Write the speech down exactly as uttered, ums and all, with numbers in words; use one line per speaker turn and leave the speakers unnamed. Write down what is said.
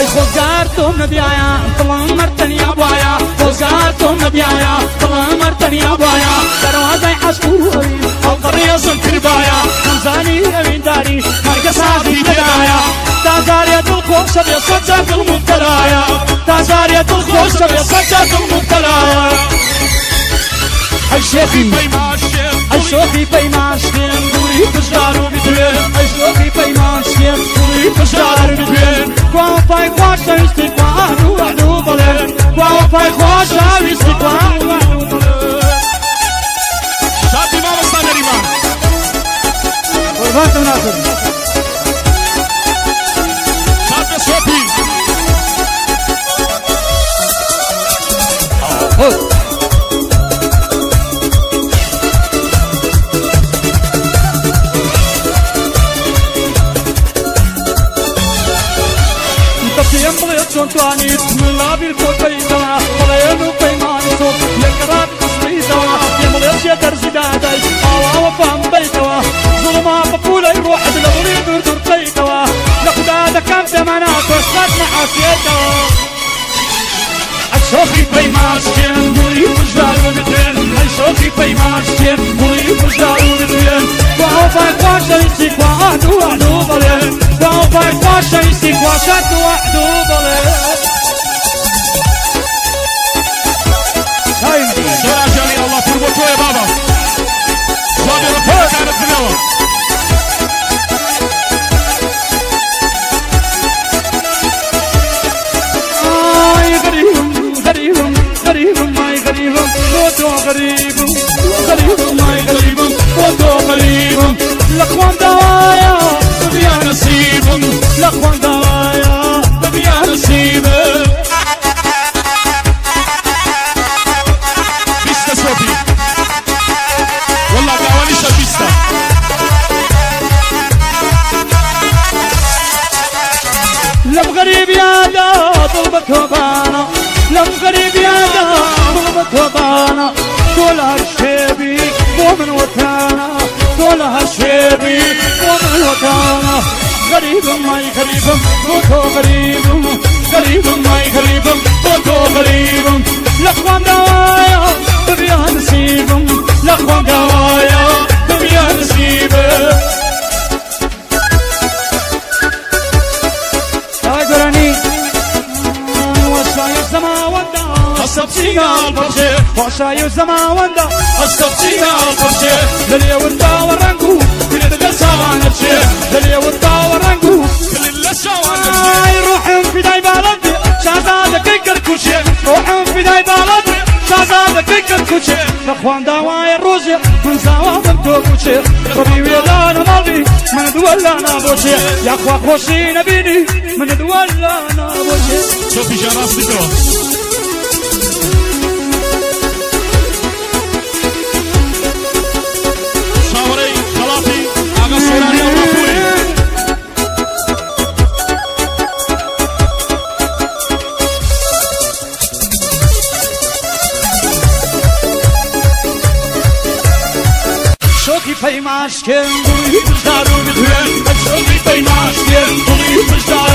اي خۆزگارتۆم نەبیایە دڵم مەرتەنیا بوایە خۆزگارتۆم نەبیایە دڵم مەرتەنیا بوایە دەروازای عەشق و ئەوی هەڵقڕێزم کردایە نەمزانی ئەوینداری هەرگەز سازی نەدایە تازارێ دڵخۆشە بێ سەجا دڵ مبتەلایە تازارێ دڵخۆشە بێ سەجا دڵ مبتەلایە ئەی شێخی ئەی شۆخی پەیمانشتێن دووری پشدار و بدوێن ئەی شۆخی پەیمانشتێن دووری پشدار و بدوێن گواوەپای خۆش دەویستی کوان و وەعد و بەڵێن گواوەپای خۆش دەویستی کوان و وەعد و بەڵێن
شادی مامۆستا نەریمان
قوربانتم ناکەم
شاد بە سۆپی
پێم بڵێ چۆن توانیت من لابیر خۆت بەیتەوە بەڵێن و پەیمانی تۆ یەکڕات قسمیتەوە پێم بڵێ چێ دەرزی دادای ئاواوە پام بەیتەوە زوڵما بەپولەی ڕۆحت لە بڵی دوور دوور بکەیتەوە لە خودا دەکەم پێمانە تۆشتات نەحاسێتەوە ئەی شۆخی پەیمانشتێن گوڵی پشدار و بدوێن ئەی شۆخی پەیمانشتێن گوڵی پشدار و بدوێن گواوەپای خۆش دەویستی کوان و وەعد و بەڵێن گواوەپای خۆش دەویستی کواشات و وەعد و بەڵێن
سۆراجانی ئەڵڵا پڕ بۆ تۆیە بابا جوابی ڕەپۆرەکانت بنەوە
ئای غەریبم غەریبم غەریبم مای غەریبم بۆ تۆ غەریبم غەریبم مای غەریبم بۆ تۆ غەریبم لە خوان داوایە ببیا نەسیبم لە خوان داوایە ببیا نەسیبم
بیستە سۆپی وەڵا داوانیشە بیستە
لەم غەریبیادا دڵ بە تۆبانە لەم غەریبیادا دڵ بە تۆبانە تۆ لە هەر شێبی بۆ من وەتانە تۆ لە هەر شێبی بۆ من وەتانە غەریبم مای غەریبم بۆ تۆ غەریبم غەریبم مای غەریبم بۆ تۆ غەریبم لە خوان داوایە ببیا نسیبم لە خوان داوایە ببیا نسیبم
هەستەبچینال بەخشێ
خۆشایی و زەماوەندە
هەستەبچینال بەخشێ
دەلێون باوە ڕەنگ و
کرێت لە چاوانە چێ
دەلێون باوە ڕەنگ و
کلل لە شاوانە چێ
ئای ڕۆحم فیدای باڵەندێ شازادەکەی کەرکوچێ ڕۆحم فیدای باڵەندێ شازادەکەی کەرکوچێ لە خوان داوایە ڕۆژێ من زاوا بم تۆ کوچێ ڕەبی وێدانە ماڵی من دووەلا نابۆچێ یاخوا خۆشی نەبینی من دووەلا نابۆچێ
سۆپی جان ڕاستیتەوە شاوەڕێی خەڵاتی ئاغا سۆرانی ئەڵڵاپووری
شۆخی پەیمانشتێن گوڵی پشدار و بدوێن
شۆخی پەیمانشتێن گوڵی پشدار